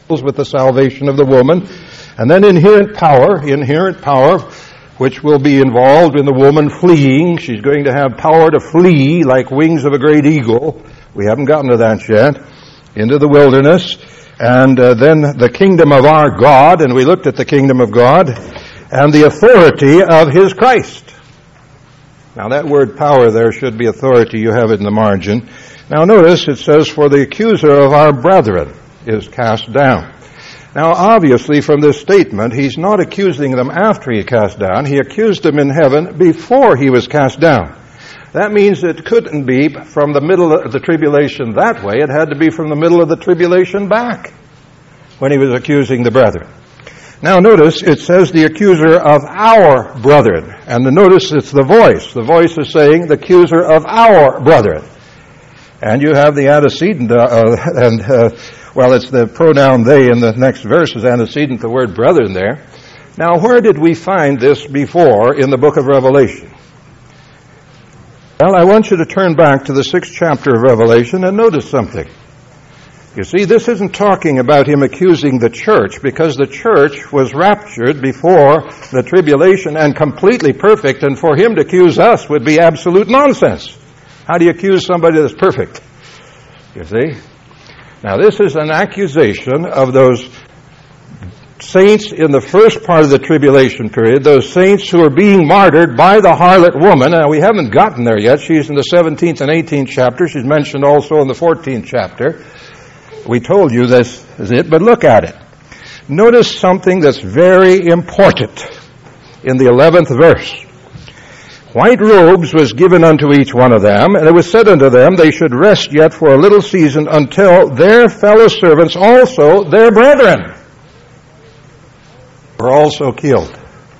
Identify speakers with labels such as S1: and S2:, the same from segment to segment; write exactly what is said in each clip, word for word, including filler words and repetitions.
S1: with the salvation of the woman. And then inherent power, inherent power, which will be involved in the woman fleeing. She's going to have power to flee like wings of a great eagle. We haven't gotten to that yet. Into the wilderness. And uh, then the kingdom of our God, and we looked at the kingdom of God, and the authority of his Christ. Now that word power there should be authority. You have it in the margin. Now notice it says, for the accuser of our brethren is cast down. Now obviously from this statement, he's not accusing them after he cast down. He accused them in heaven before he was cast down. That means it couldn't be from the middle of the tribulation that way. It had to be from the middle of the tribulation back when he was accusing the brethren. Now notice it says the accuser of our brethren. And notice it's the voice. The voice is saying the accuser of our brethren. And you have the antecedent, uh, and uh, well, it's the pronoun they in the next verse is antecedent, the word brethren there. Now where did we find this before in the book of Revelation? Well, I want you to turn back to the sixth chapter of Revelation and notice something. You see, this isn't talking about him accusing the church, because the church was raptured before the tribulation and completely perfect, and for him to accuse us would be absolute nonsense. How do you accuse somebody that's perfect? You see? Now, this is an accusation of those saints in the first part of the tribulation period, those saints who are being martyred by the harlot woman. Now, we haven't gotten there yet. She's in the seventeenth and eighteenth chapter. She's mentioned also in the fourteenth chapter. We told you this is it, but look at it. Notice something that's very important in the eleventh verse. White robes was given unto each one of them, and it was said unto them, they should rest yet for a little season until their fellow servants also, their brethren, were also killed.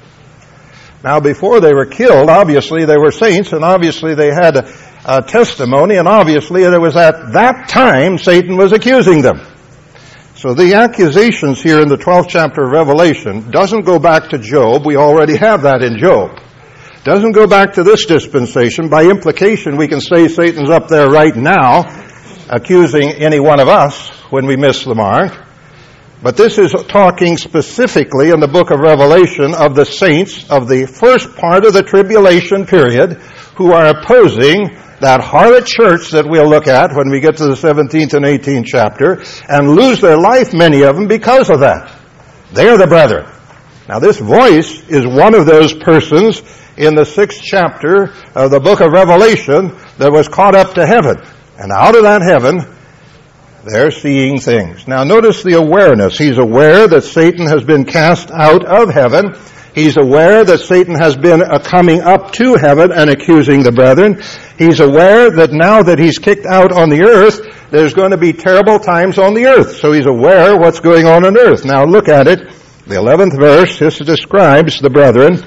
S1: Now, before they were killed, obviously they were saints, and obviously they had a, a testimony, and obviously it was at that time Satan was accusing them. So the accusations here in the twelfth chapter of Revelation doesn't go back to Job. We already have that in Job. Doesn't go back to this dispensation. By implication, we can say Satan's up there right now accusing any one of us when we miss the mark. But this is talking specifically in the book of Revelation of the saints of the first part of the tribulation period who are opposing that harlot church that we'll look at when we get to the seventeenth and eighteenth chapter, and lose their life, many of them, because of that. They are the brethren. Now this voice is one of those persons in the sixth chapter of the book of Revelation that was caught up to heaven. And out of that heaven, they're seeing things. Now notice the awareness. He's aware that Satan has been cast out of heaven. He's aware that Satan has been uh, coming up to heaven and accusing the brethren. He's aware that now that he's kicked out on the earth, there's going to be terrible times on the earth. So he's aware what's going on on earth. Now look at it. The eleventh verse, this describes the brethren.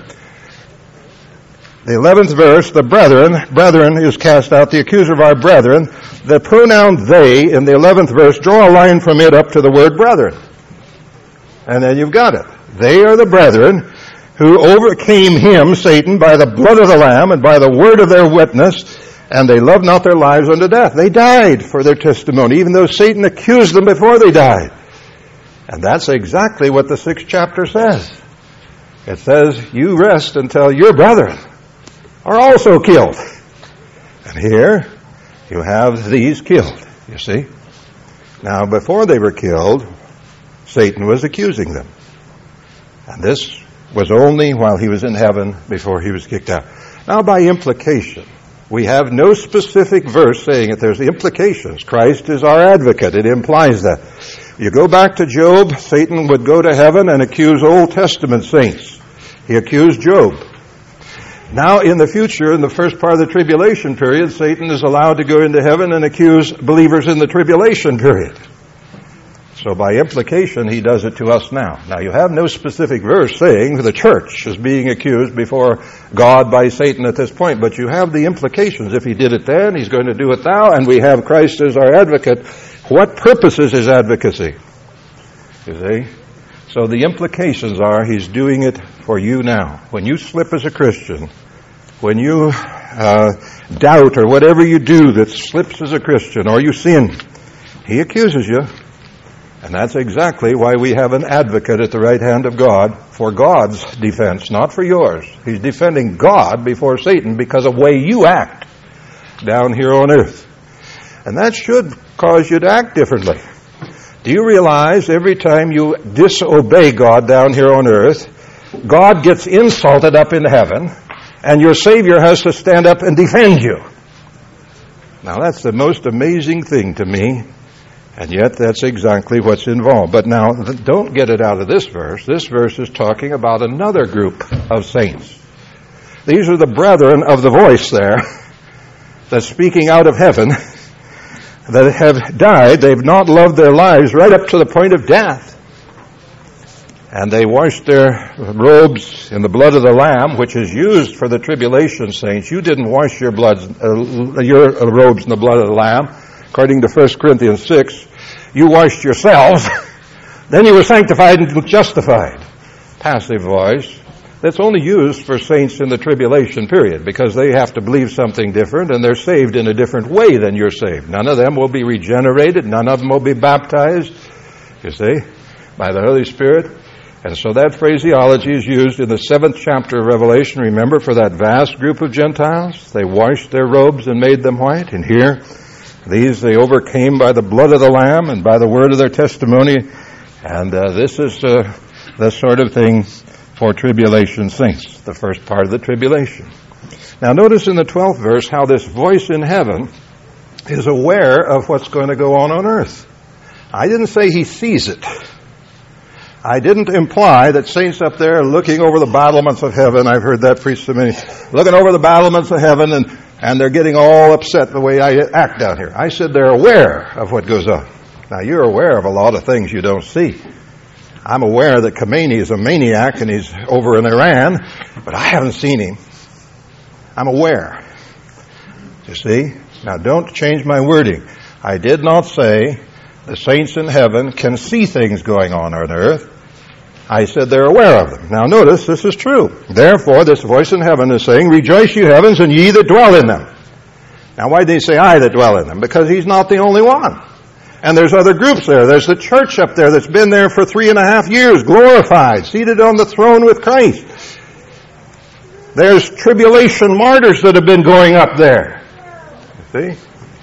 S1: The eleventh verse, the brethren, brethren is cast out, the accuser of our brethren. The pronoun they in the eleventh verse, draw a line from it up to the word brethren. And then you've got it. They are the brethren who overcame him, Satan, by the blood of the Lamb and by the word of their witness, and they loved not their lives unto death. They died for their testimony, even though Satan accused them before they died. And that's exactly what the sixth chapter says. It says, you rest until your brethren are also killed. And here you have these killed, you see. Now, before they were killed, Satan was accusing them. And this was only while he was in heaven before he was kicked out. Now, by implication, we have no specific verse saying it. There's the implications. Christ is our advocate. It implies that. You go back to Job, Satan would go to heaven and accuse Old Testament saints. He accused Job. Now, in the future, in the first part of the tribulation period, Satan is allowed to go into heaven and accuse believers in the tribulation period. So by implication, he does it to us now. Now, you have no specific verse saying the church is being accused before God by Satan at this point, but you have the implications. If he did it then, he's going to do it now, and we have Christ as our advocate. What purpose is his advocacy? You see? So the implications are he's doing it for you now. When you slip as a Christian, when you uh, doubt or whatever you do that slips as a Christian, or you sin, he accuses you. And that's exactly why we have an advocate at the right hand of God for God's defense, not for yours. He's defending God before Satan because of the way you act down here on earth. And that should cause you to act differently. Do you realize every time you disobey God down here on earth, God gets insulted up in heaven, and your Savior has to stand up and defend you? Now that's the most amazing thing to me. And yet that's exactly what's involved. But now, don't get it out of this verse. This verse is talking about another group of saints. These are the brethren of the voice there that's speaking out of heaven that have died. They've not loved their lives right up to the point of death. And they washed their robes in the blood of the Lamb, which is used for the tribulation saints. You didn't wash your blood, uh, your robes in the blood of the Lamb. According to First Corinthians six, you washed yourselves, then you were sanctified and justified. Passive voice. That's only used for saints in the tribulation period because they have to believe something different and they're saved in a different way than you're saved. None of them will be regenerated. None of them will be baptized, you see, by the Holy Spirit. And so that phraseology is used in the seventh chapter of Revelation, remember, for that vast group of Gentiles. They washed their robes and made them white. And here, these they overcame by the blood of the Lamb and by the word of their testimony. And uh, this is uh, the sort of thing for tribulation saints, the first part of the tribulation. Now notice in the twelfth verse how this voice in heaven is aware of what's going to go on on earth. I didn't say he sees it. I didn't imply that saints up there are looking over the battlements of heaven. I've heard that preached to many. Looking over the battlements of heaven and And they're getting all upset the way I act down here. I said they're aware of what goes on. Now, you're aware of a lot of things you don't see. I'm aware that Khomeini is a maniac and he's over in Iran, but I haven't seen him. I'm aware. You see? Now, don't change my wording. I did not say the saints in heaven can see things going on on earth. I said they're aware of them. Now notice, this is true. Therefore, this voice in heaven is saying, rejoice, you heavens, and ye that dwell in them. Now why did he say I that dwell in them? Because he's not the only one. And there's other groups there. There's the church up there that's been there for three and a half years, glorified, seated on the throne with Christ. There's tribulation martyrs that have been going up there. You see?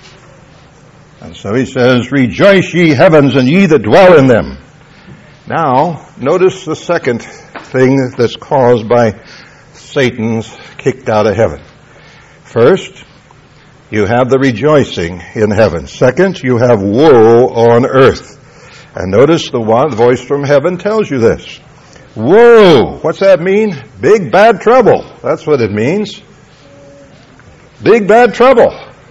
S1: And so he says, rejoice, ye heavens, and ye that dwell in them. Now, notice the second thing that's caused by Satan's kicked out of heaven. First, you have the rejoicing in heaven. Second, you have woe on earth. And notice the one voice from heaven tells you this. Woe! What's that mean? Big bad trouble. That's what it means. Big bad trouble.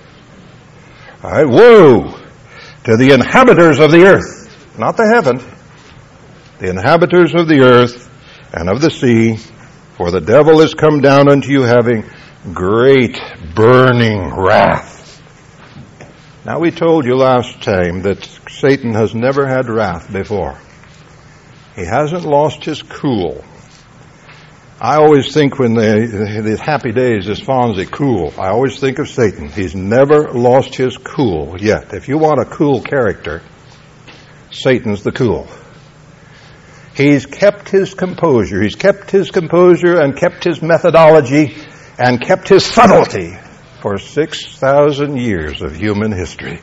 S1: All right, woe to the inhabitants of the earth. Not the heaven. The inhabitants of the earth and of the sea, for the devil is come down unto you having great burning wrath. Now we told you last time that Satan has never had wrath before. He hasn't lost his cool. I always think when the, the happy days is Fonzie, cool, I always think of Satan. He's never lost his cool yet. If you want a cool character, Satan's the cool. He's kept his composure. He's kept his composure and kept his methodology and kept his subtlety for six thousand years of human history.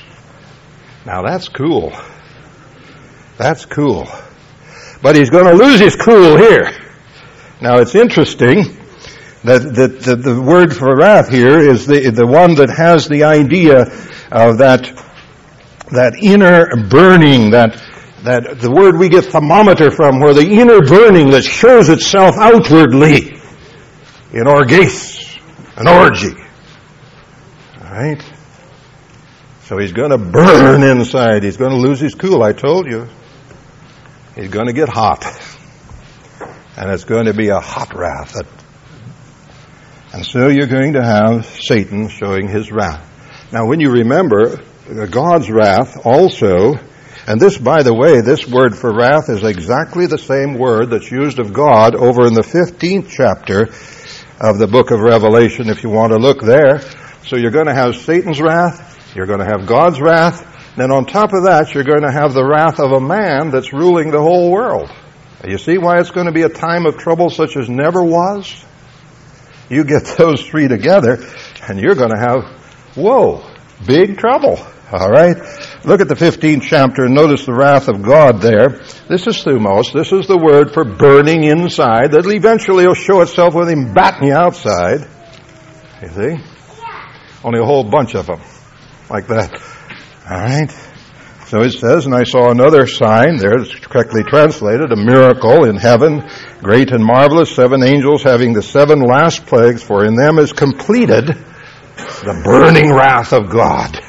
S1: Now that's cool. That's cool. But he's going to lose his cool here. Now it's interesting that, that, that the word for wrath here is the, the one that has the idea of that, that inner burning, that That the word we get thermometer from, where the inner burning that shows itself outwardly in orges, an orgy. All right? So he's going to burn inside. He's going to lose his cool, I told you. He's going to get hot. And it's going to be a hot wrath. And so you're going to have Satan showing his wrath. Now when you remember, God's wrath also, and this, by the way, this word for wrath is exactly the same word that's used of God over in the fifteenth chapter of the book of Revelation, if you want to look there. So you're going to have Satan's wrath, you're going to have God's wrath, Then on top of that, you're going to have the wrath of a man that's ruling the whole world. You see why it's going to be a time of trouble such as never was? You get those three together, and you're going to have, whoa, big trouble. All right? Look at the fifteenth chapter and notice the wrath of God there. This is thumos. This is the word for burning inside that eventually will show itself with him batting you outside. You see? Only a whole bunch of them like that. All right? So it says, and I saw another sign there, it's correctly translated, a miracle in heaven, great and marvelous, seven angels having the seven last plagues, for in them is completed the burning wrath of God.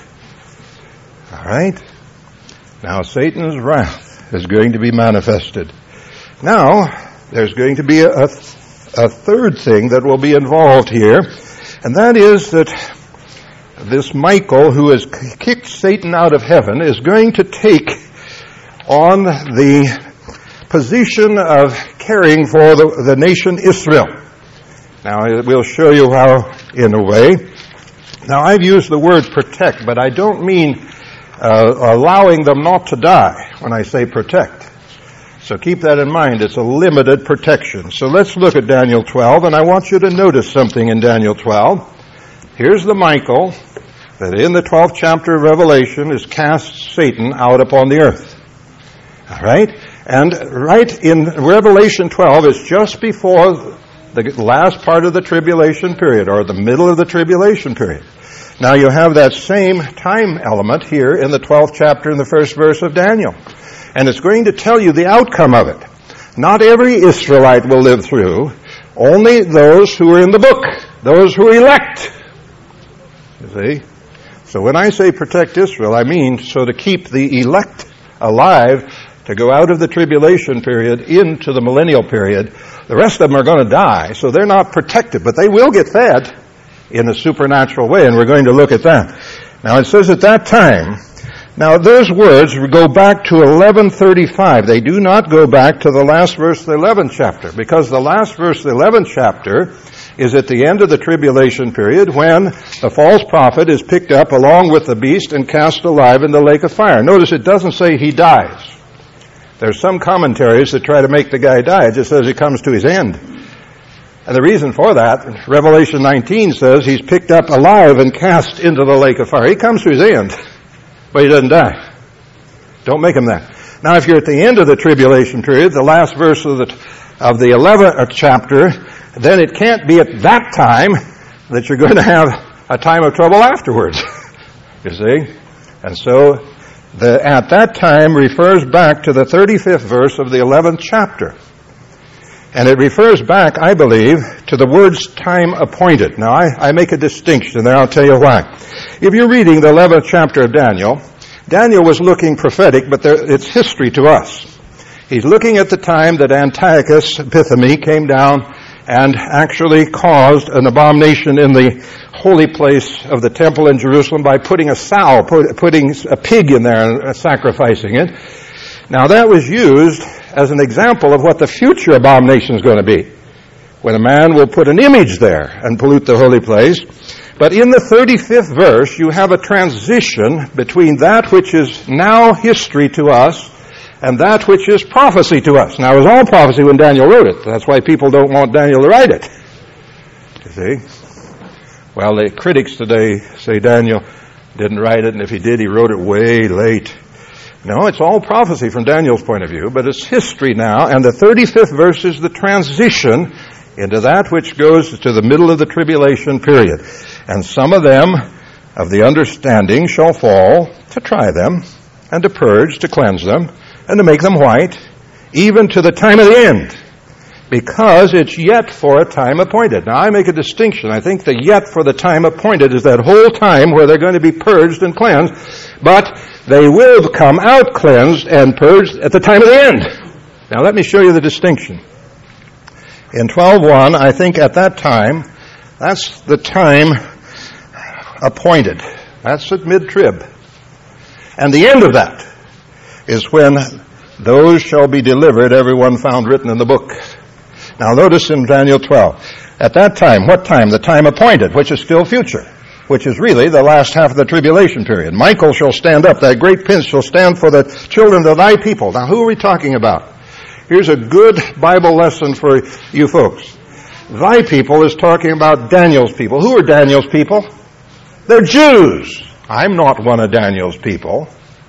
S1: All right? Now Satan's wrath is going to be manifested. Now, there's going to be a, a, a third thing that will be involved here, and that is that this Michael, who has kicked Satan out of heaven, is going to take on the position of caring for the, the nation Israel. Now, we'll show you how in a way. Now, I've used the word protect, but I don't mean uh, allowing them not to die when I say protect. So keep that in mind. It's a limited protection. So let's look at Daniel twelve, and I want you to notice something in Daniel twelve. Here's the Michael that in the twelfth chapter of Revelation is cast Satan out upon the earth. All right? And right in Revelation twelve is just before the last part of the tribulation period, or the middle of the tribulation period. Now you have that same time element here in the twelfth chapter in the first verse of Daniel. And it's going to tell you the outcome of it. Not every Israelite will live through, only those who are in the book, those who elect. You see? So when I say protect Israel, I mean so to keep the elect alive, to go out of the tribulation period into the millennial period. The rest of them are going to die, so they're not protected, but they will get fed in a supernatural way, and we're going to look at that. Now it says at that time, now those words go back to eleven thirty-five. They do not go back to the last verse of the eleventh chapter, because the last verse of the eleventh chapter is at the end of the tribulation period when the false prophet is picked up along with the beast and cast alive in the lake of fire. Notice it doesn't say he dies. There's some commentaries that try to make the guy die. It just says he comes to his end. And the reason for that, Revelation nineteen says he's picked up alive and cast into the lake of fire. He comes to his end, but he doesn't die. Don't make him that. Now, if you're at the end of the tribulation period, the last verse of the of the eleventh chapter, then it can't be at that time that you're going to have a time of trouble afterwards. You see? And so, the at that time refers back to the thirty-fifth verse of the eleventh chapter. And it refers back, I believe, to the words time appointed. Now, I, I make a distinction there. I'll tell you why. If you're reading the eleventh chapter of Daniel, Daniel was looking prophetic, but there, it's history to us. He's looking at the time that Antiochus Epiphanes came down and actually caused an abomination in the holy place of the temple in Jerusalem by putting a sow, put, putting a pig in there and sacrificing it. Now that was used as an example of what the future abomination is going to be, when a man will put an image there and pollute the holy place. But in the thirty-fifth verse, you have a transition between that which is now history to us and that which is prophecy to us. Now, it was all prophecy when Daniel wrote it. That's why people don't want Daniel to write it. You see? Well, the critics today say Daniel didn't write it, and if he did, he wrote it way late. No, it's all prophecy from Daniel's point of view, but it's history now, and the thirty-fifth verse is the transition into that which goes to the middle of the tribulation period. And some of them of the understanding shall fall to try them, and to purge, to cleanse them, and to make them white, even to the time of the end, because it's yet for a time appointed. Now, I make a distinction. I think the yet for the time appointed is that whole time where they're going to be purged and cleansed, but they will come out cleansed and purged at the time of the end. Now, let me show you the distinction. In twelve one, I think at that time, that's the time appointed. That's at mid-trib. And the end of that is when those shall be delivered, everyone found written in the book. Now notice in Daniel twelve, at that time, what time? The time appointed, which is still future. which is really the last half of the tribulation period. Michael shall stand up, that great prince shall stand for the children of thy people. Now, who are we talking about? Here's a good Bible lesson for you folks. Thy people is talking about Daniel's people. Who are Daniel's people? They're Jews. I'm not one of Daniel's people.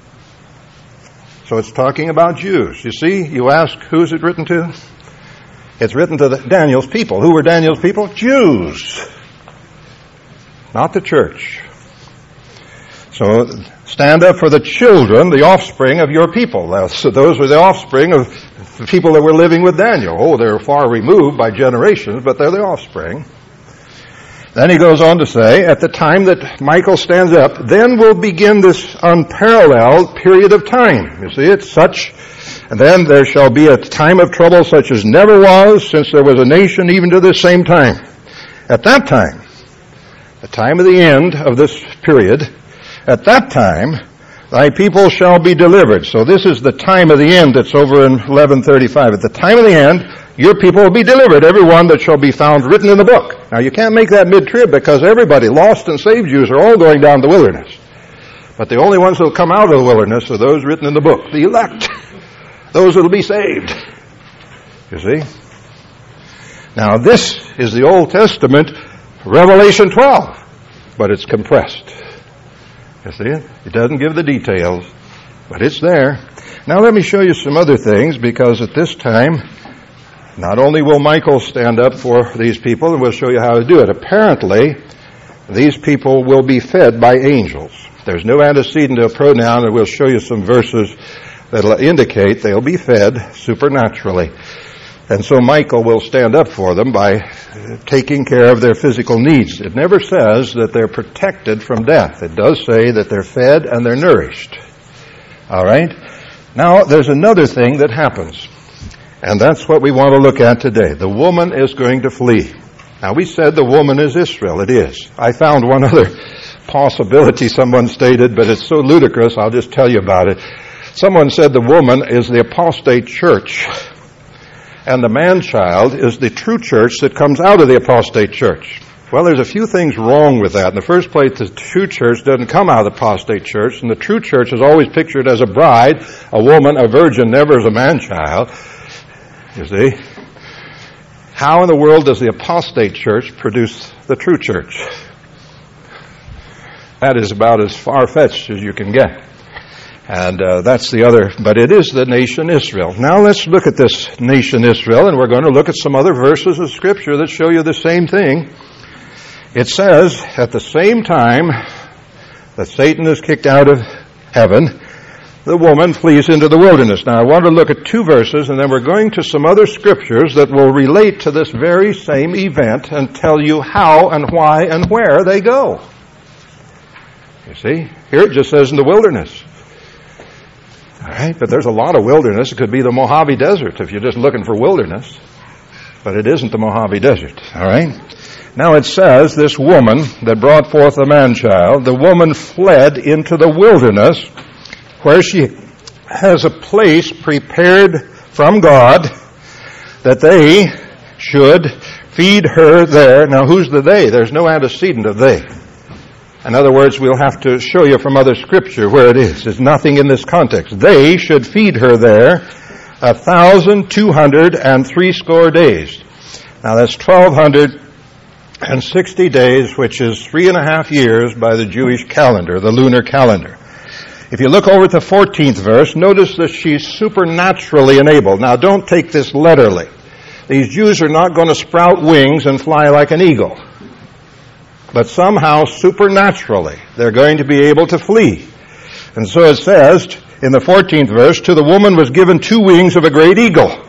S1: So it's talking about Jews. You see, you ask, who's it written to? It's written to the, Daniel's people. Who were Daniel's people? Jews. Not the church. So stand up for the children, the offspring of your people. So those were the offspring of the people that were living with Daniel. Oh, they're far removed by generations, but they're the offspring. Then he goes on to say, at the time that Michael stands up, then will begin this unparalleled period of time. You see, it's such, and then there shall be a time of trouble such as never was since there was a nation even to this same time. At that time, the time of the end of this period, at that time, thy people shall be delivered. So this is the time of the end that's over in eleven thirty-five. At the time of the end, your people will be delivered, every one that shall be found written in the book. Now you can't make that mid-trib because everybody, lost and saved Jews, are all going down the wilderness. But the only ones that will come out of the wilderness are those written in the book, the elect, those that will be saved. You see? Now this is the Old Testament, Revelation twelve, but it's compressed. You see it? It doesn't give the details, but it's there. Now let me show you some other things, because at this time, not only will Michael stand up for these people, and we'll show you how to do it. Apparently, these people will be fed by angels. There's no antecedent to a pronoun, and we'll show you some verses that will indicate they'll be fed supernaturally. And so Michael will stand up for them by taking care of their physical needs. It never says that they're protected from death. It does say that they're fed and they're nourished. All right? Now, there's another thing that happens. And that's what we want to look at today. The woman is going to flee. Now, we said the woman is Israel. It is. I found one other possibility someone stated, but it's so ludicrous, I'll just tell you about it. Someone said the woman is the apostate church, and the man-child is the true church that comes out of the apostate church. Well, there's a few things wrong with that. In the first place, the true church doesn't come out of the apostate church, and the true church is always pictured as a bride, a woman, a virgin, never as a man-child. You see? How in the world does the apostate church produce the true church? That is about as far-fetched as you can get. And uh, that's the other, but it is the nation Israel. Now let's look at this nation Israel, and we're going to look at some other verses of Scripture that show you the same thing. It says, at the same time that Satan is kicked out of heaven, the woman flees into the wilderness. Now I want to look at two verses, and then we're going to some other Scriptures that will relate to this very same event and tell you how and why and where they go. You see? Here it just says in the wilderness. All right, but there's a lot of wilderness. It could be the Mojave Desert if you're just looking for wilderness. But it isn't the Mojave Desert. All right? Now it says, this woman that brought forth the man-child, the woman fled into the wilderness where she has a place prepared from God that they should feed her there. Now who's the they? There's no antecedent of they. In other words, we'll have to show you from other Scripture where it is. There's nothing in this context. They should feed her there a thousand two hundred and three score days. Now that's twelve hundred and sixty days, which is three and a half years by the Jewish calendar, the lunar calendar. If you look over at the fourteenth verse, notice that she's supernaturally enabled. Now don't take this literally. These Jews are not going to sprout wings and fly like an eagle. But somehow, supernaturally, they're going to be able to flee. And so it says, in the fourteenth verse, to the woman was given two wings of a great eagle,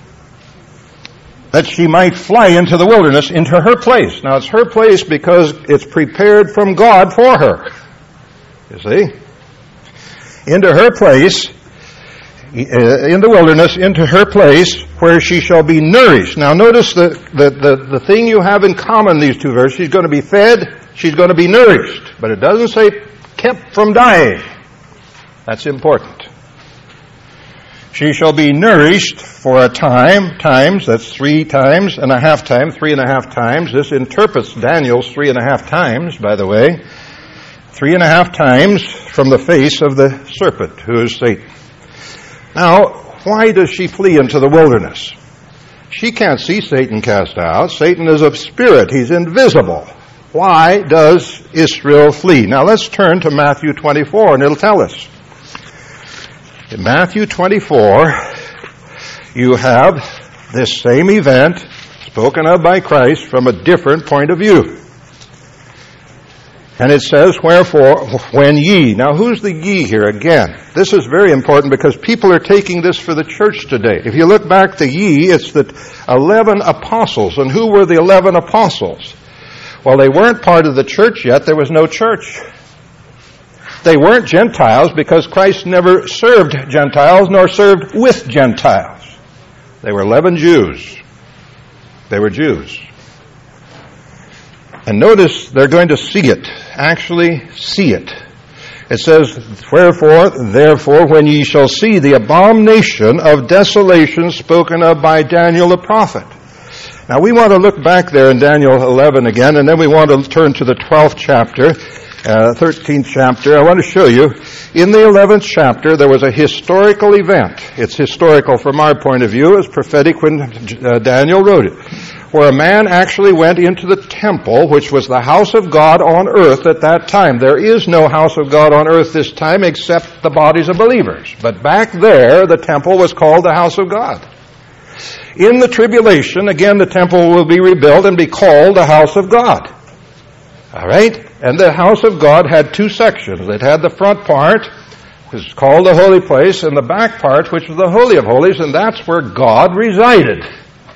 S1: that she might fly into the wilderness, into her place. Now, it's her place because it's prepared from God for her. You see? Into her place, in the wilderness, into her place, where she shall be nourished. Now notice the, the, the, the thing you have in common in these two verses. She's going to be fed, she's going to be nourished. But it doesn't say kept from dying. That's important. She shall be nourished for a time, times, that's three times and a half time, three and a half times. This interprets Daniel's three and a half times, by the way. Three and a half times from the face of the serpent, who is Satan. Now, why does she flee into the wilderness? She can't see Satan cast out. Satan is a spirit. He's invisible. Why does Israel flee? Now let's turn to Matthew twenty-four, and it'll tell us. In Matthew twenty-four, you have this same event spoken of by Christ from a different point of view. And it says, wherefore, when ye. Now, who's the ye here again? This is very important because people are taking this for the church today. If you look back to ye, it's the eleven apostles. And who were the eleven apostles? Well, they weren't part of the church yet. There was no church. They weren't Gentiles because Christ never served Gentiles nor served with Gentiles. They were eleven Jews. They were Jews. And notice they're going to see it, actually see it. It says, wherefore, therefore, when ye shall see the abomination of desolation spoken of by Daniel the prophet. Now we want to look back there in Daniel eleven again, and then we want to turn to the twelfth chapter, uh, thirteenth chapter. I want to show you, in the eleventh chapter, there was a historical event. It's historical from our point of view. It's prophetic when uh, Daniel wrote it. Where a man actually went into the temple, which was the house of God on earth at that time. There is no house of God on earth this time except the bodies of believers. But back there, the temple was called the house of God. In the tribulation, again, the temple will be rebuilt and be called the house of God. All right? And the house of God had two sections. It had the front part, which is called the holy place, and the back part, which was the holy of holies, and that's where God resided.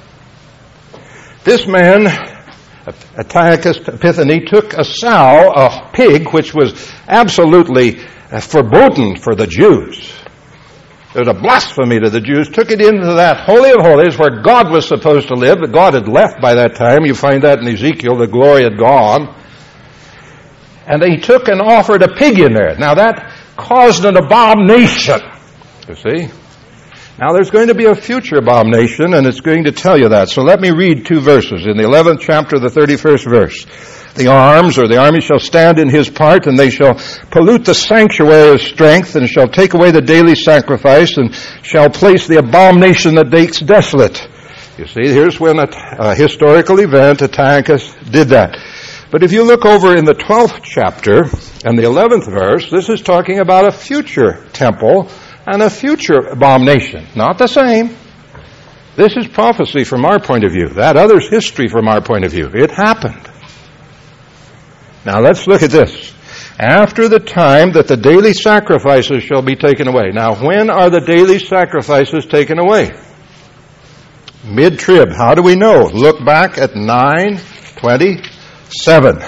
S1: This man, Antiochus Epiphanes, took a sow, a pig, which was absolutely forbidden for the Jews. It was a blasphemy to the Jews. Took it into that Holy of Holies where God was supposed to live, but God had left by that time. You find that in Ezekiel, the glory had gone. And he took and offered a pig in there. Now that caused an abomination, you see. Now there's going to be a future abomination, and it's going to tell you that. So let me read two verses. In the eleventh chapter, the thirty-first verse. The arms, or the army, shall stand in his part, and they shall pollute the sanctuary of strength, and shall take away the daily sacrifice, and shall place the abomination that makes desolate. You see, here's when a, a historical event, Antiochus did that. But if you look over in the twelfth chapter, and the eleventh verse, this is talking about a future temple, and a future abomination. Not the same. This is prophecy from our point of view. That other's history from our point of view. It happened. Now let's look at this. After the time that the daily sacrifices shall be taken away. Now when are the daily sacrifices taken away? Mid-trib. How do we know? Look back at nine twenty-seven.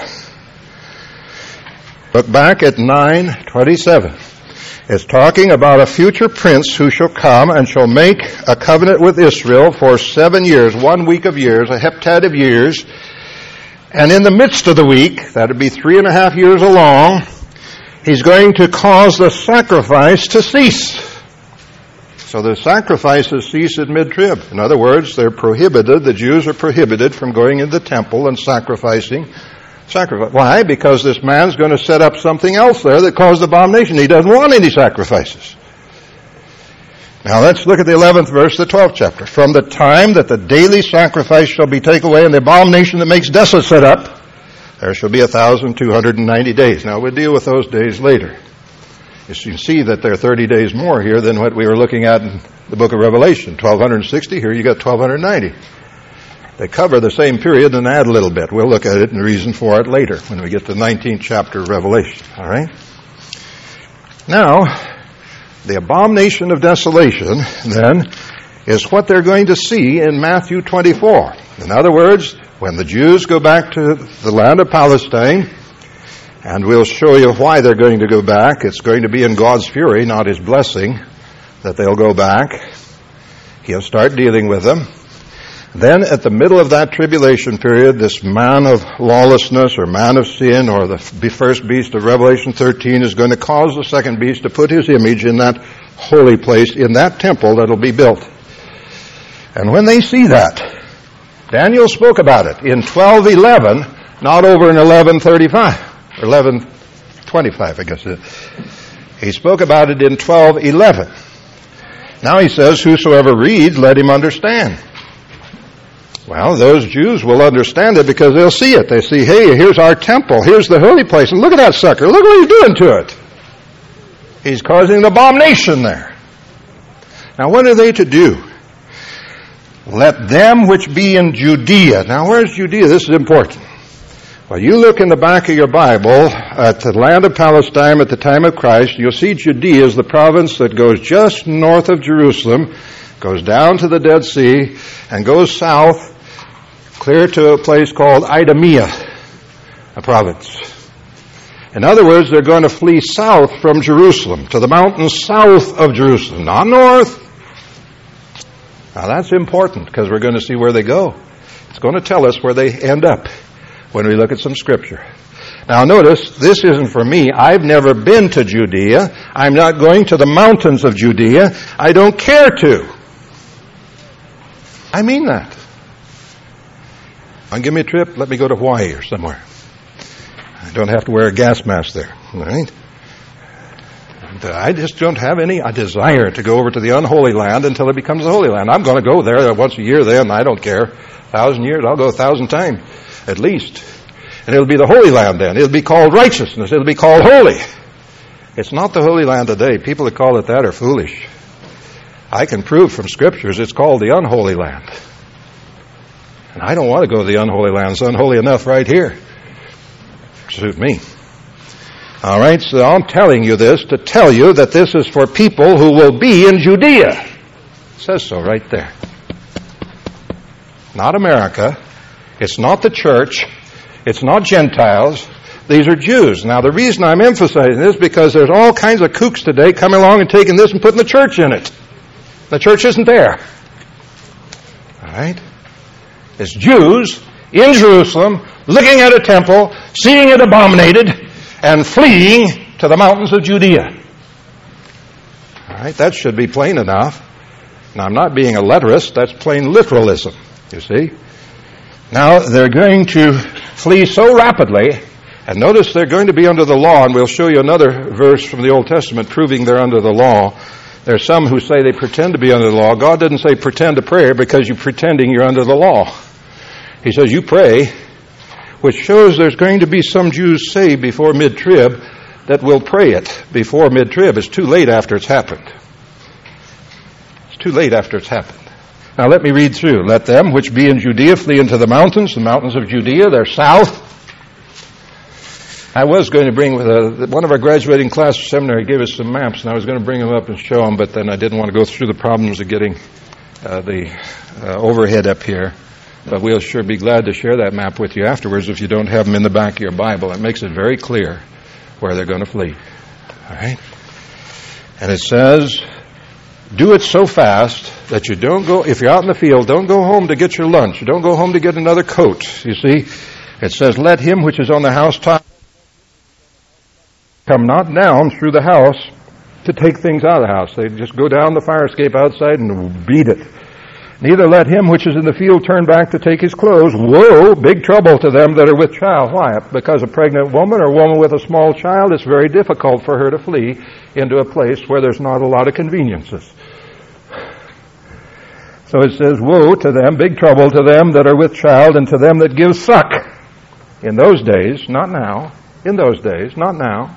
S1: Look back at nine twenty-seven. It's talking about a future prince who shall come and shall make a covenant with Israel for seven years, one week of years, a heptad of years. And in the midst of the week, that would be three and a half years along, he's going to cause the sacrifice to cease. So the sacrifices cease at mid-trib. In other words, they're prohibited, the Jews are prohibited from going into the temple and sacrificing. Sacrifice. Why? Because this man's going to set up something else there that caused abomination. He doesn't want any sacrifices. Now let's look at the eleventh verse, the twelfth chapter. From the time that the daily sacrifice shall be taken away and the abomination that makes desolate set up, there shall be a thousand two hundred and ninety days. Now we'll deal with those days later. You can see that there are thirty days more here than what we were looking at in the book of Revelation. twelve sixty, here you got twelve ninety. They cover the same period and add a little bit. We'll look at it and the reason for it later when we get to the nineteenth chapter of Revelation. All right? Now, the abomination of desolation, then, is what they're going to see in Matthew twenty-four. In other words, when the Jews go back to the land of Palestine, and we'll show you why they're going to go back. It's going to be in God's fury, not His blessing, that they'll go back. He'll start dealing with them. Then at the middle of that tribulation period, this man of lawlessness or man of sin or the first beast of Revelation thirteen is going to cause the second beast to put his image in that holy place in that temple that'll be built. And when they see that, Daniel spoke about it in twelve eleven, not over in eleven thirty-five, or eleven twenty-five, I guess it is. He spoke about it in twelve eleven. Now he says, whosoever reads, let him understand. Well, those Jews will understand it because they'll see it. They see, hey, here's our temple. Here's the holy place. And look at that sucker. Look what he's doing to it. He's causing an abomination there. Now, what are they to do? Let them which be in Judea. Now, where's Judea? This is important. Well, you look in the back of your Bible at the land of Palestine at the time of Christ, you'll see Judea is the province that goes just north of Jerusalem, goes down to the Dead Sea, and goes south clear to a place called Idumea, a province. In other words, they're going to flee south from Jerusalem, to the mountains south of Jerusalem, not north. Now that's important because we're going to see where they go. It's going to tell us where they end up when we look at some scripture. Now notice, this isn't for me. I've never been to Judea. I'm not going to the mountains of Judea. I don't care to. I mean that. Want to give me a trip? Let me go to Hawaii or somewhere. I don't have to wear a gas mask there. All right? And I just don't have any a desire to go over to the unholy land until it becomes the holy land. I'm going to go there once a year then. I don't care. A thousand years, I'll go a thousand times at least. And it'll be the holy land then. It'll be called righteousness. It'll be called holy. It's not the holy land today. People that call it that are foolish. I can prove from scriptures it's called the unholy land. And I don't want to go to the unholy land. It's unholy enough right here. Suit me. All right, so I'm telling you this to tell you that this is for people who will be in Judea. It says so right there. Not America. It's not the church. It's not Gentiles. These are Jews. Now, the reason I'm emphasizing this is because there's all kinds of kooks today coming along and taking this and putting the church in it. The church isn't there. All right? It's Jews in Jerusalem, looking at a temple, seeing it abominated, and fleeing to the mountains of Judea. All right? That should be plain enough. Now, I'm not being a letterist. That's plain literalism, you see. Now, they're going to flee so rapidly, and notice they're going to be under the law, and we'll show you another verse from the Old Testament proving they're under the law. There are some who say they pretend to be under the law. God didn't say pretend to pray because you're pretending you're under the law. He says you pray, which shows there's going to be some Jews saved before mid-trib that will pray it before mid-trib. It's too late after it's happened. It's too late after it's happened. Now let me read through. Let them which be in Judea flee into the mountains, the mountains of Judea, they're south. I was going to bring, with a, one of our graduating class seminary gave us some maps, and I was going to bring them up and show them, but then I didn't want to go through the problems of getting uh, the uh, overhead up here. But we'll sure be glad to share that map with you afterwards if you don't have them in the back of your Bible. It makes it very clear where they're going to flee. All right? And it says, do it so fast that you don't go, if you're out in the field, don't go home to get your lunch. Don't go home to get another coat. You see? It says, let him which is on the housetop come not down through the house to take things out of the house. They just go down the fire escape outside and beat it. Neither let him which is in the field turn back to take his clothes. Woe, big trouble to them that are with child. Why? Because a pregnant woman or a woman with a small child, it's very difficult for her to flee into a place where there's not a lot of conveniences. So it says, woe to them, big trouble to them that are with child and to them that give suck. In those days, not now, in those days, not now.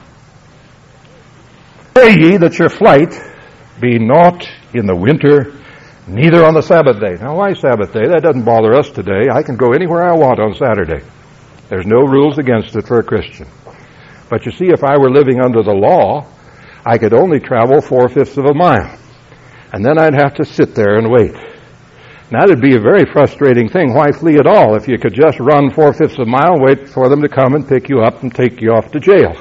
S1: Pray ye that your flight be not in the winter, neither on the Sabbath day. Now, why Sabbath day? That doesn't bother us today. I can go anywhere I want on Saturday. There's no rules against it for a Christian. But you see, if I were living under the law, I could only travel four-fifths of a mile. And then I'd have to sit there and wait. Now, that'd be a very frustrating thing. Why flee at all if you could just run four-fifths of a mile and wait for them to come and pick you up and take you off to jail?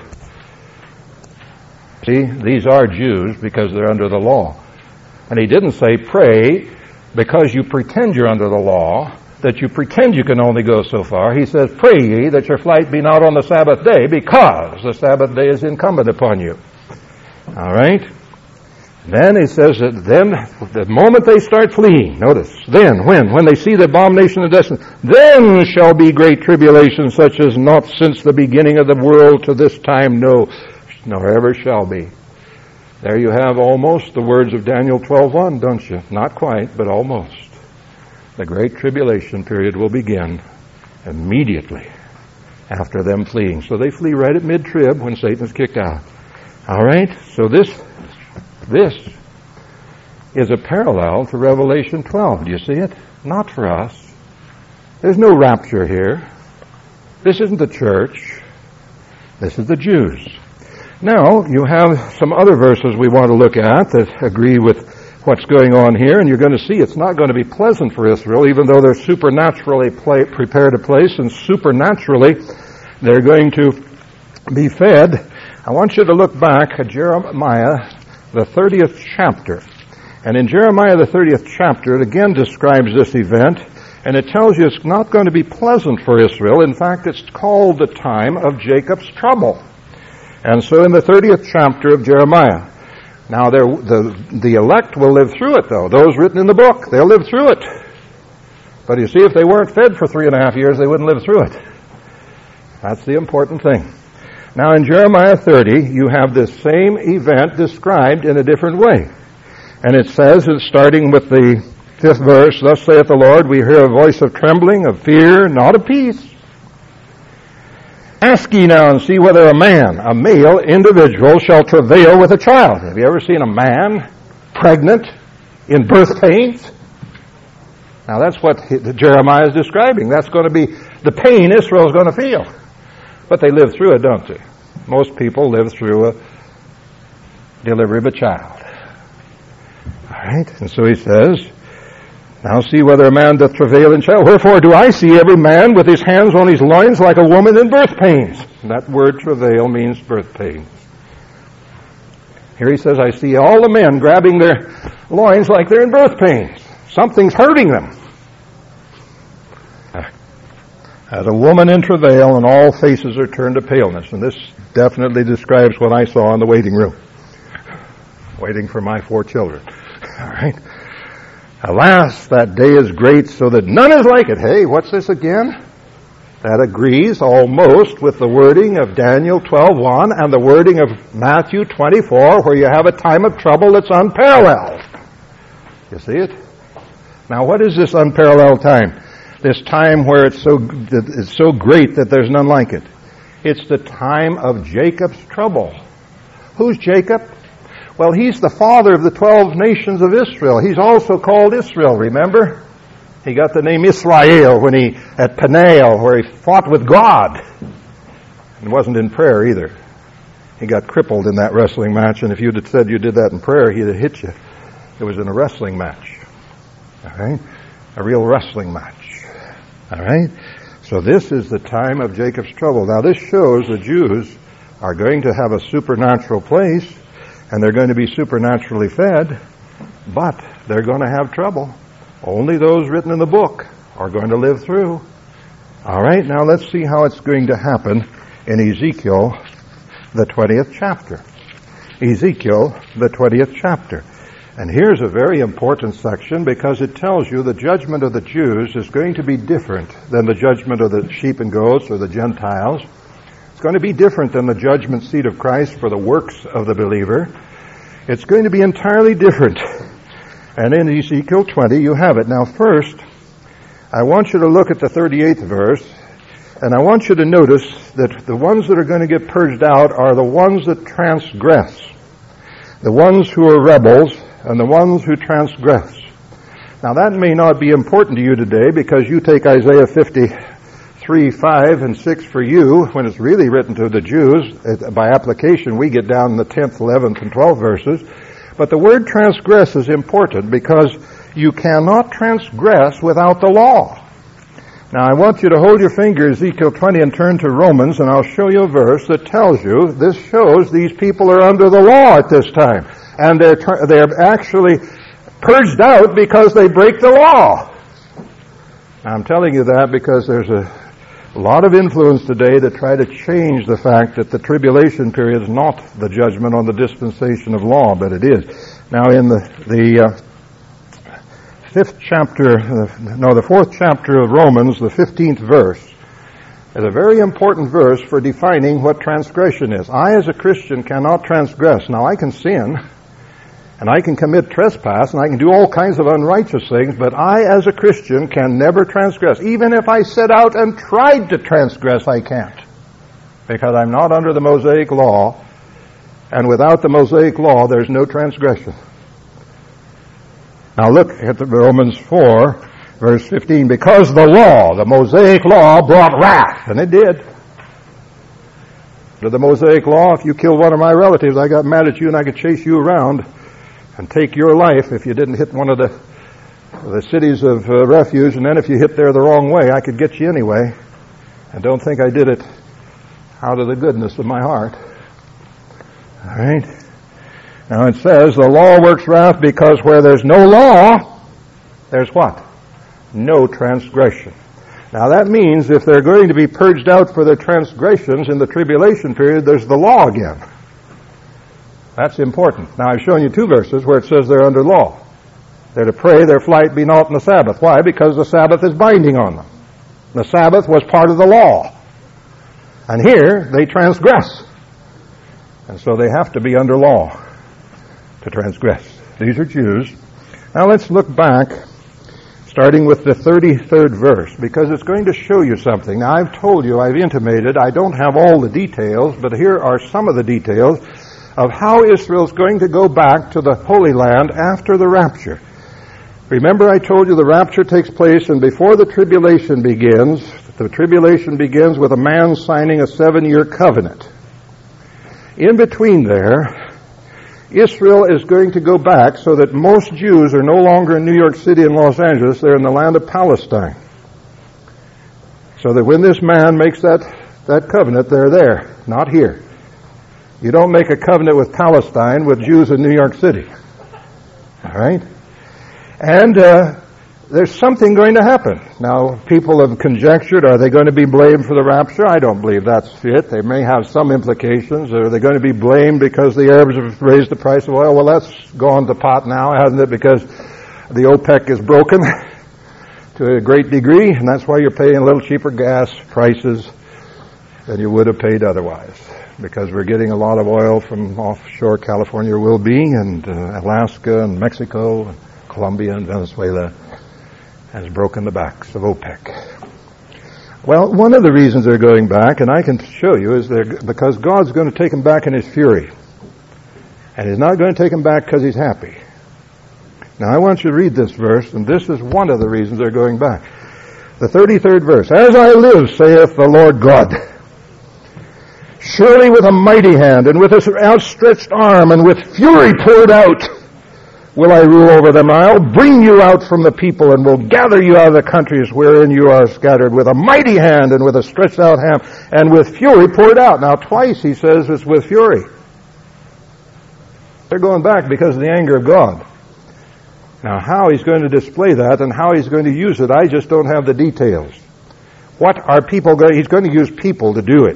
S1: See, these are Jews because they're under the law. And he didn't say pray because you pretend you're under the law, that you pretend you can only go so far. He says, pray ye that your flight be not on the Sabbath day because the Sabbath day is incumbent upon you. All right? Then he says that then, the moment they start fleeing, notice, then, when? When they see the abomination of desolation, then shall be great tribulation such as not since the beginning of the world to this time, no, nor ever shall be. There you have almost the words of Daniel twelve one, don't you? Not quite, but almost. The great tribulation period will begin immediately after them fleeing. So they flee right at mid-trib when Satan's kicked out. All right? So this this is a parallel to Revelation twelve. Do you see it? Not for us. There's no rapture here. This isn't the church. This is the Jews. Now, you have some other verses we want to look at that agree with what's going on here, and you're going to see it's not going to be pleasant for Israel, even though they're supernaturally play, prepared a place, and supernaturally they're going to be fed. I want you to look back at Jeremiah, the thirtieth chapter. And in Jeremiah, the thirtieth chapter, it again describes this event, and it tells you it's not going to be pleasant for Israel. In fact, it's called the time of Jacob's trouble. And so in the thirtieth chapter of Jeremiah, now the, the elect will live through it, though. Those written in the book, they'll live through it. But you see, if they weren't fed for three and a half years, they wouldn't live through it. That's the important thing. Now in Jeremiah thirty, you have this same event described in a different way. And it says, starting with the fifth verse, thus saith the Lord, we hear a voice of trembling, of fear, not of peace. Ask ye now and see whether a man, a male individual, shall travail with a child. Have you ever seen a man pregnant in birth pains? Now that's what Jeremiah is describing. That's going to be the pain Israel is going to feel. But they live through it, don't they? Most people live through a delivery of a child. All right? And so he says, now see whether a man doth travail in child. Wherefore do I see every man with his hands on his loins like a woman in birth pains. And that word travail means birth pains. Here he says, I see all the men grabbing their loins like they're in birth pains. Something's hurting them. As a woman in travail, and all faces are turned to paleness. And this definitely describes what I saw in the waiting room, waiting for my four children. All right? Alas, that day is great, so that none is like it. Hey, what's this again? That agrees almost with the wording of Daniel twelve one and the wording of Matthew twenty-four, where you have a time of trouble that's unparalleled. You see it? Now, what is this unparalleled time? This time where it's so it's so great that there's none like it. It's the time of Jacob's trouble. Who's Jacob? Well, he's the father of the twelve nations of Israel. He's also called Israel, remember? He got the name Israel when he, at Peniel, where he fought with God. And wasn't in prayer either. He got crippled in that wrestling match, and if you'd have said you did that in prayer, he'd have hit you. It was in a wrestling match. All right? A real wrestling match. All right? So this is the time of Jacob's trouble. Now this shows the Jews are going to have a supernatural place, and they're going to be supernaturally fed, but they're going to have trouble. Only those written in the book are going to live through. All right, now let's see how it's going to happen in Ezekiel, the twentieth chapter. Ezekiel, the twentieth chapter. And here's a very important section because it tells you the judgment of the Jews is going to be different than the judgment of the sheep and goats or the Gentiles. It's going to be different than the judgment seat of Christ for the works of the believer. It's going to be entirely different. And in Ezekiel twenty, you have it. Now first, I want you to look at the thirty-eighth verse, and I want you to notice that the ones that are going to get purged out are the ones that transgress. The ones who are rebels and the ones who transgress. Now that may not be important to you today because you take Isaiah fifty-three, five and six for you when it's really written to the Jews. By application, we get down in the tenth, eleventh, and twelfth verses. But the word transgress is important because you cannot transgress without the law. Now I want you to hold your finger, Ezekiel twenty, and turn to Romans, and I'll show you a verse that tells you this shows these people are under the law at this time. And they're, they're actually purged out because they break the law. Now, I'm telling you that because there's a A lot of influence today to try to change the fact that the tribulation period is not the judgment on the dispensation of law, but it is. Now in the, the uh, fifth chapter, uh, no, the fourth chapter of Romans, the fifteenth verse, is a very important verse for defining what transgression is. I, as a Christian, cannot transgress. Now, I can sin, and I can commit trespass, and I can do all kinds of unrighteous things, but I, as a Christian, can never transgress. Even if I set out and tried to transgress, I can't. Because I'm not under the Mosaic law, and without the Mosaic law, there's no transgression. Now look at the Romans four, verse fifteen. Because the law, the Mosaic law, brought wrath, and it did. Under the Mosaic law, if you killed one of my relatives, I got mad at you and I could chase you around and take your life if you didn't hit one of the the cities of uh, refuge, and then if you hit there the wrong way, I could get you anyway. And don't think I did it out of the goodness of my heart. All right? Now it says, the law works wrath because where there's no law, there's what? No transgression. Now that means if they're going to be purged out for their transgressions in the tribulation period, there's the law again. That's important. Now I've shown you two verses where it says they're under law. They're to pray their flight be not in the Sabbath. Why? Because the Sabbath is binding on them. The Sabbath was part of the law. And here, they transgress. And so they have to be under law to transgress. These are Jews. Now let's look back, starting with the thirty-third verse, because it's going to show you something. Now I've told you, I've intimated, I don't have all the details, but here are some of the details of how Israel's going to go back to the Holy Land after the rapture. Remember I told you the rapture takes place, and before the tribulation begins, the tribulation begins with a man signing a seven-year covenant. In between there, Israel is going to go back so that most Jews are no longer in New York City and Los Angeles, they're in the land of Palestine. So that when this man makes that, that covenant, they're there, not here. You don't make a covenant with Palestine with Jews in New York City. All right? And uh, there's something going to happen. Now, people have conjectured, are they going to be blamed for the rapture? I don't believe that's it. They may have some implications. Are they going to be blamed because the Arabs have raised the price of oil? Well, that's gone to pot now, hasn't it? Because the OPEC is broken to a great degree, and that's why you're paying a little cheaper gas prices than you would have paid otherwise. Because we're getting a lot of oil from offshore California, will be, and uh, Alaska and Mexico and Colombia and Venezuela has broken the backs of OPEC. Well, one of the reasons they're going back, and I can show you, is they're, because God's going to take them back in His fury. And He's not going to take them back because He's happy. Now I want you to read this verse, and this is one of the reasons they're going back. The thirty-third verse. As I live, saith the Lord God, surely with a mighty hand, and with His outstretched arm, and with fury poured out, will I rule over them. I'll bring you out from the people, and will gather you out of the countries wherein you are scattered, with a mighty hand, and with a stretched out hand, and with fury poured out. Now twice He says it's with fury. They're going back because of the anger of God. Now how He's going to display that, and how He's going to use it, I just don't have the details. What are people going, He's going to use people to do it.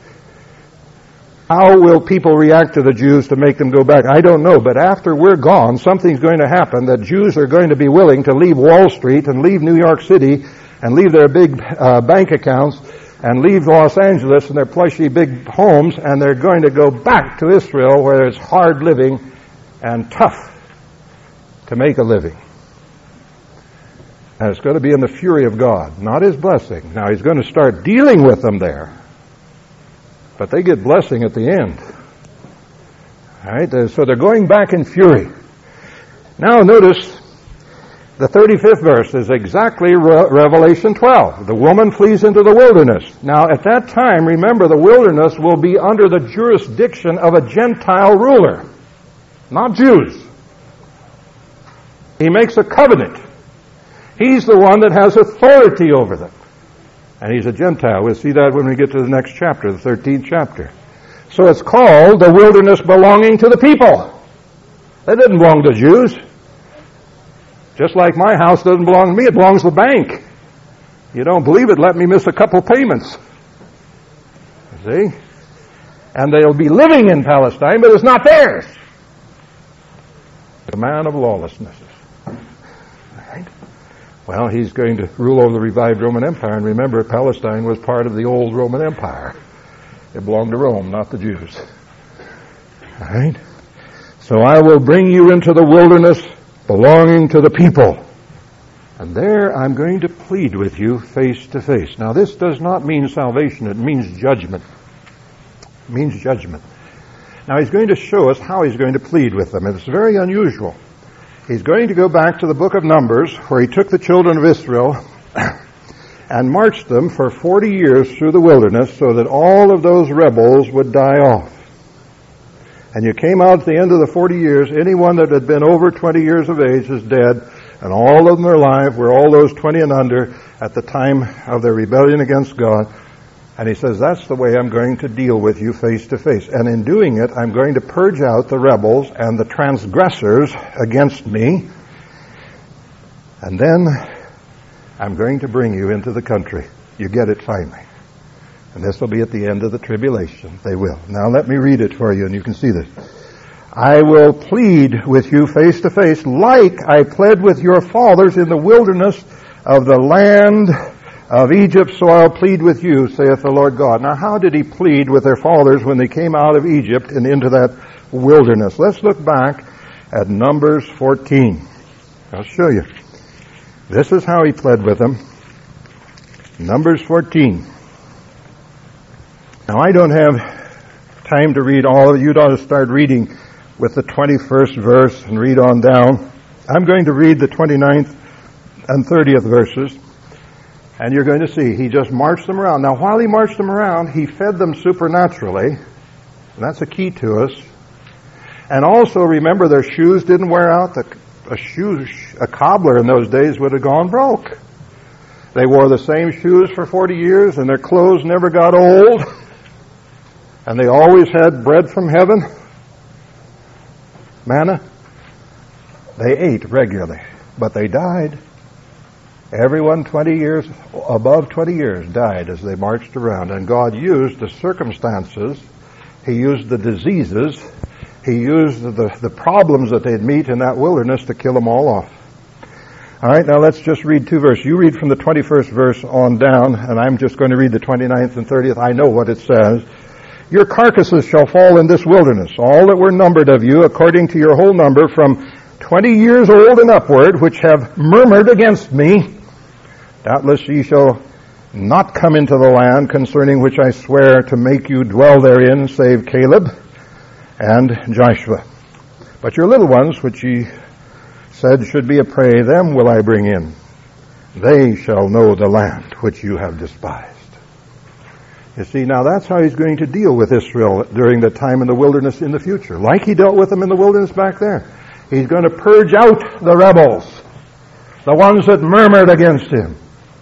S1: How will people react to the Jews to make them go back? I don't know, but after we're gone, something's going to happen that Jews are going to be willing to leave Wall Street and leave New York City and leave their big uh, bank accounts and leave Los Angeles and their plushy big homes, and they're going to go back to Israel where it's hard living and tough to make a living. And it's going to be in the fury of God, not His blessing. Now He's going to start dealing with them there. But they get blessing at the end. All right, so they're going back in fury. Now notice the thirty-fifth verse is exactly Re- Revelation twelve. The woman flees into the wilderness. Now at that time, remember, the wilderness will be under the jurisdiction of a Gentile ruler, not Jews. He makes a covenant. He's the one that has authority over them. And he's a Gentile. We'll see that when we get to the next chapter, the thirteenth chapter. So it's called the wilderness belonging to the people. It didn't belong to Jews. Just like my house doesn't belong to me, it belongs to the bank. You don't believe it, let me miss a couple payments. You see? And they'll be living in Palestine, but it's not theirs. the man of lawlessness. All right. Well, he's going to rule over the revived Roman Empire. And remember, Palestine was part of the old Roman Empire. It belonged to Rome, not the Jews. All right. So I will bring you into the wilderness belonging to the people. And there I'm going to plead with you face to face. Now this does not mean salvation, it means judgment. It means judgment. Now he's going to show us how he's going to plead with them. It's very unusual. He's going to go back to the book of Numbers, where he took the children of Israel and marched them for forty years through the wilderness so that all of those rebels would die off. And you came out at the end of the forty years, anyone that had been over twenty years of age is dead, and all of them are alive, were all those twenty and under at the time of their rebellion against God. And he says, that's the way I'm going to deal with you face to face. And in doing it, I'm going to purge out the rebels and the transgressors against me. And then I'm going to bring you into the country. You get it finally. And this will be at the end of the tribulation. They will. Now let me read it for you and you can see this. I will plead with you face to face like I pled with your fathers in the wilderness of the land of Egypt, so I'll plead with you, saith the Lord God. Now how did he plead with their fathers when they came out of Egypt and into that wilderness? Let's look back at Numbers fourteen. I'll show you. This is how he pled with them. Numbers fourteen. Now I don't have time to read all of it. You'd ought to start reading with the twenty-first verse and read on down. I'm going to read the twenty-ninth and thirtieth verses, and you're going to see he just marched them around. Now while he marched them around, he fed them supernaturally, and that's a key to us. And also remember, their shoes didn't wear out. The, a shoe, a cobbler in those days would have gone broke. They wore the same shoes for forty years, and their clothes never got old. And they always had bread from heaven. Manna. They ate regularly, but they died. Everyone twenty years, above twenty years, died as they marched around. And God used the circumstances. He used the diseases. He used the, the problems that they'd meet in that wilderness to kill them all off. All right, now let's just read two verses. You read from the twenty-first verse on down, and I'm just going to read the twenty-ninth and thirtieth. I know what it says. Your carcasses shall fall in this wilderness, all that were numbered of you, according to your whole number, from twenty years old and upward, which have murmured against me. Doubtless ye shall not come into the land concerning which I swear to make you dwell therein, save Caleb and Joshua. But your little ones, which ye said should be a prey, them will I bring in. They shall know the land which you have despised. You see, now that's how he's going to deal with Israel during the time in the wilderness in the future. Like he dealt with them in the wilderness back there. He's going to purge out the rebels, the ones that murmured against him.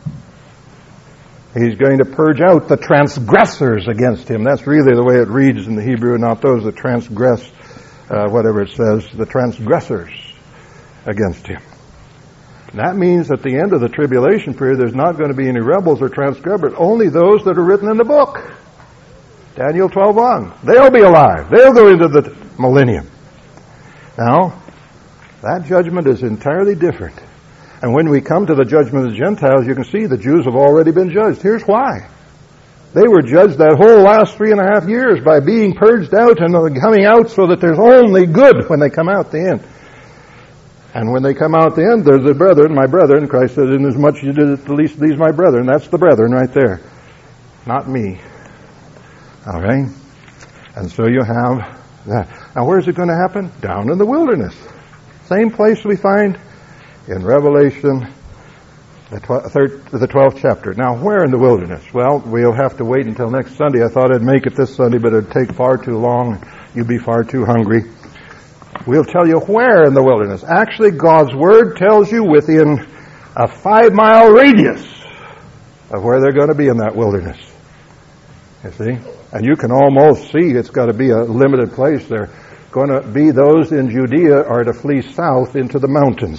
S1: He's going to purge out the transgressors against him. That's really the way it reads in the Hebrew, not those that transgress, uh, whatever it says, the transgressors against him. And that means at the end of the tribulation period, there's not going to be any rebels or transgressors, only those that are written in the book. Daniel twelve one. They'll be alive. They'll go into the millennium. Now, that judgment is entirely different. And when we come to the judgment of the Gentiles, you can see the Jews have already been judged. Here's why. They were judged that whole last three and a half years by being purged out and coming out so that there's only good when they come out the end. And when they come out the end, there's the brethren, my brethren. Christ said, inasmuch you did it the least of these, my brethren. That's the brethren right there. Not me. All right? And so you have that. Now where's it going to happen? Down in the wilderness. Same place we find in Revelation, the, tw- third, the twelfth chapter. Now where in the wilderness? Well, we'll have to wait until next Sunday. I thought I'd make it this Sunday, but it'd take far too long. You'd be far too hungry. We'll tell you where in the wilderness. Actually, God's Word tells you within a five-mile radius of where they're going to be in that wilderness. You see? And you can almost see it's got to be a limited place. They're going to be those in Judea are to flee south into the mountains.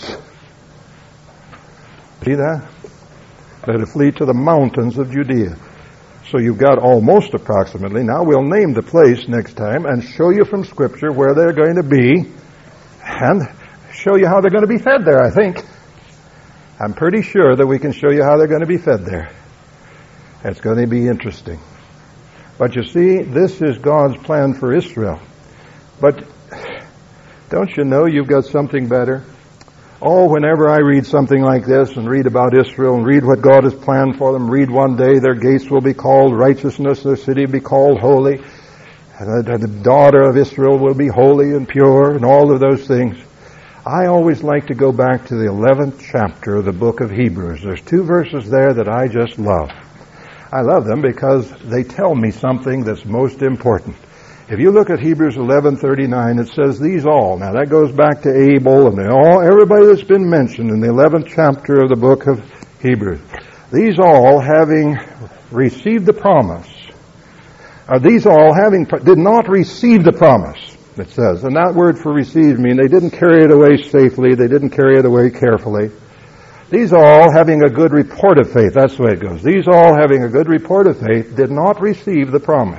S1: See that? They're to flee to the mountains of Judea. So you've got almost approximately. Now we'll name the place next time and show you from Scripture where they're going to be. And show you how they're going to be fed there, I think. I'm pretty sure that we can show you how they're going to be fed there. It's going to be interesting. But you see, this is God's plan for Israel. But don't you know you've got something better? Oh, whenever I read something like this and read about Israel and read what God has planned for them, read one day their gates will be called righteousness, their city will be called holy, and the, the daughter of Israel will be holy and pure, and all of those things. I always like to go back to the eleventh chapter of the book of Hebrews. There's two verses there that I just love. I love them because they tell me something that's most important. If you look at Hebrews eleven thirty-nine, it says, these all. Now that goes back to Abel and all, everybody that's been mentioned in the eleventh chapter of the book of Hebrews. These all, having received the promise, uh, these all having, did not receive the promise, it says. And that word for receive means they didn't carry it away safely, they didn't carry it away carefully. These all, having a good report of faith, that's the way it goes. These all, having a good report of faith, did not receive the promise.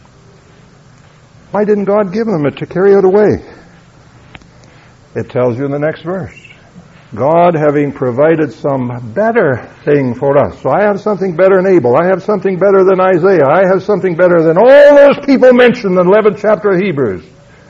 S1: Why didn't God give them it to carry it away? It tells you in the next verse. God having provided some better thing for us. So I have something better than Abel. I have something better than Isaiah. I have something better than all those people mentioned in the eleventh chapter of Hebrews.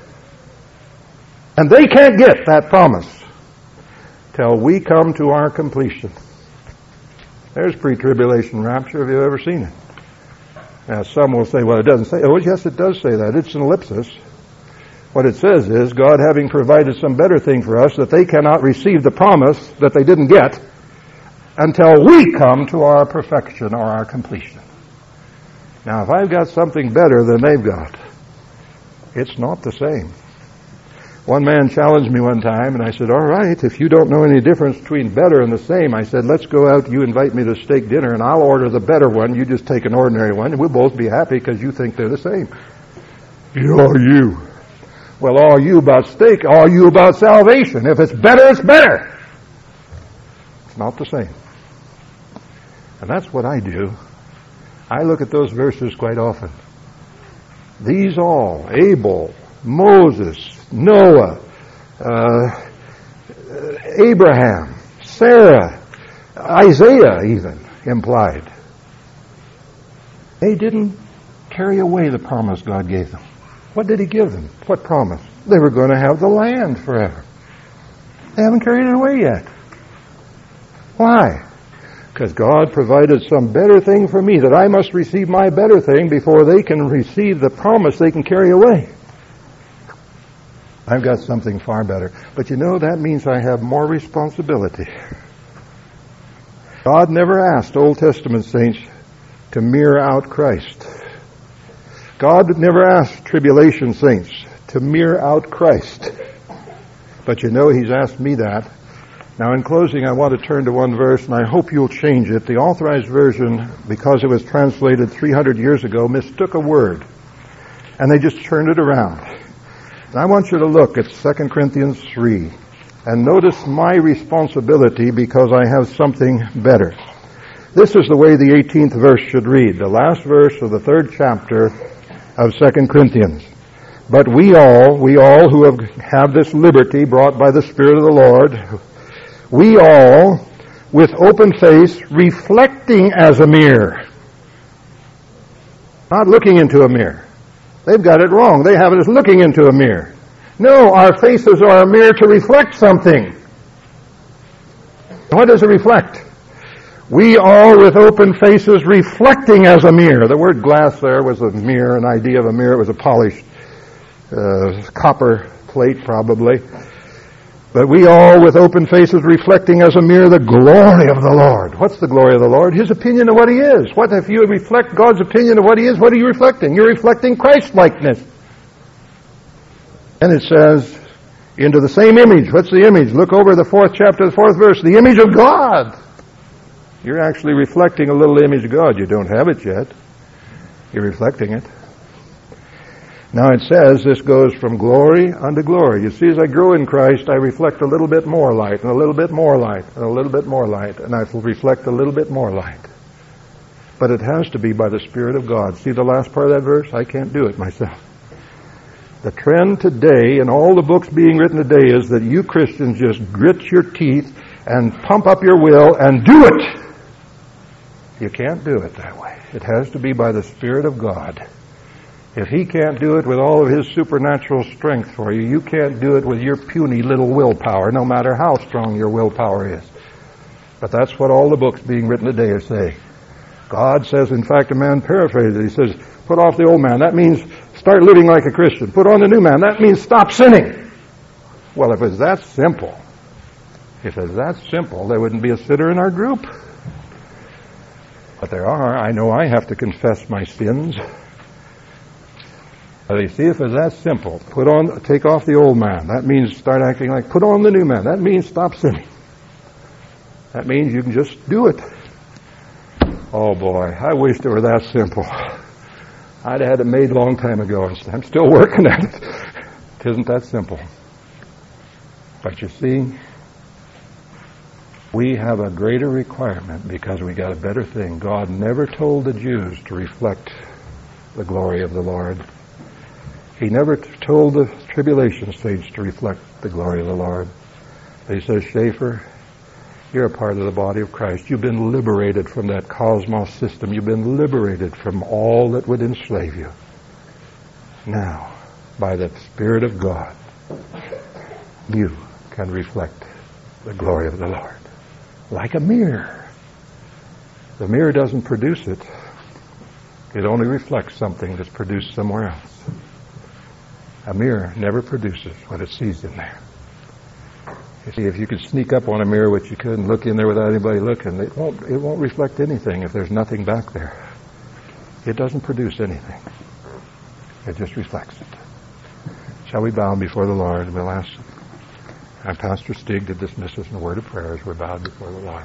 S1: And they can't get that promise till we come to our completion. There's pre-tribulation rapture. Have you ever seen it? Now, some will say, well, it doesn't say, oh, yes, it does say that. It's an ellipsis. What it says is, God having provided some better thing for us, that they cannot receive the promise that they didn't get until we come to our perfection or our completion. Now, if I've got something better than they've got, it's not the same. One man challenged me one time, and I said, all right, if you don't know any difference between better and the same, I said, let's go out, you invite me to steak dinner, and I'll order the better one, you just take an ordinary one, and we'll both be happy because you think they're the same. You are you. Well, all you about steak, all you about salvation. If it's better, it's better. It's not the same. And that's what I do. I look at those verses quite often. These all, Abel, Moses, Noah, uh, Abraham, Sarah, Isaiah even implied. They didn't carry away the promise God gave them. What did He give them? What promise? They were going to have the land forever. They haven't carried it away yet. Why? Because God provided some better thing for me, that I must receive my better thing before they can receive the promise they can carry away. I've got something far better. But you know, that means I have more responsibility. God never asked Old Testament saints to mirror out Christ. God never asked tribulation saints to mirror out Christ. But you know, He's asked me that. Now, in closing, I want to turn to one verse, and I hope you'll change it. The Authorized Version, because it was translated three hundred years ago, mistook a word. And they just turned it around. And I want you to look at Second Corinthians three and notice my responsibility because I have something better. This is the way the eighteenth verse should read, the last verse of the third chapter of Second Corinthians. But we all, we all who have, have this liberty brought by the Spirit of the Lord, we all, with open face, reflecting as a mirror. Not looking into a mirror. They've got it wrong. They have it as looking into a mirror. No, our faces are a mirror to reflect something. What does it reflect? We all with open faces reflecting as a mirror. The word glass there was a mirror, an idea of a mirror. It was a polished uh, copper plate probably. But we all with open faces reflecting as a mirror the glory of the Lord. What's the glory of the Lord? His opinion of what He is. What if you reflect God's opinion of what He is? What are you reflecting? You're reflecting Christ-likeness. And it says, into the same image. What's the image? Look over the fourth chapter, the fourth verse. The image of God. You're actually reflecting a little image of God. You don't have it yet. You're reflecting it. Now it says this goes from glory unto glory. You see, as I grow in Christ, I reflect a little bit more light, and a little bit more light, and a little bit more light, and I will reflect a little bit more light. But it has to be by the Spirit of God. See the last part of that verse? I can't do it myself. The trend today in all the books being written today is that you Christians just grit your teeth and pump up your will and do it. You can't do it that way. It has to be by the Spirit of God. If He can't do it with all of His supernatural strength for you, you can't do it with your puny little willpower, no matter how strong your willpower is. But that's what all the books being written today are saying. God says, in fact, a man paraphrases it. He says, put off the old man. That means start living like a Christian. Put on the new man. That means stop sinning. Well, if it's that simple, if it's that simple, there wouldn't be a sinner in our group. But there are. I know I have to confess my sins. But you see, if it's that simple, put on, take off the old man. That means start acting like, put on the new man. That means stop sinning. That means you can just do it. Oh boy, I wish it were that simple. I'd have had it made a long time ago. I'm still working at it. It isn't that simple. But you see, we have a greater requirement because we got a better thing. God never told the Jews to reflect the glory of the Lord. He never t- told the tribulation saints to reflect the glory of the Lord. He says, Schaefer, you're a part of the body of Christ. You've been liberated from that cosmos system. You've been liberated from all that would enslave you. Now, by the Spirit of God, you can reflect the glory of the Lord. Like a mirror. The mirror doesn't produce it. It only reflects something that's produced somewhere else. A mirror never produces what it sees in there. You see, if you could sneak up on a mirror, which you couldn't look in there without anybody looking, it won't, it won't reflect anything if there's nothing back there. It doesn't produce anything. It just reflects it. Shall we bow before the Lord? And we'll ask our Pastor Stig to dismiss us in a word of prayer as we're bowed before the Lord.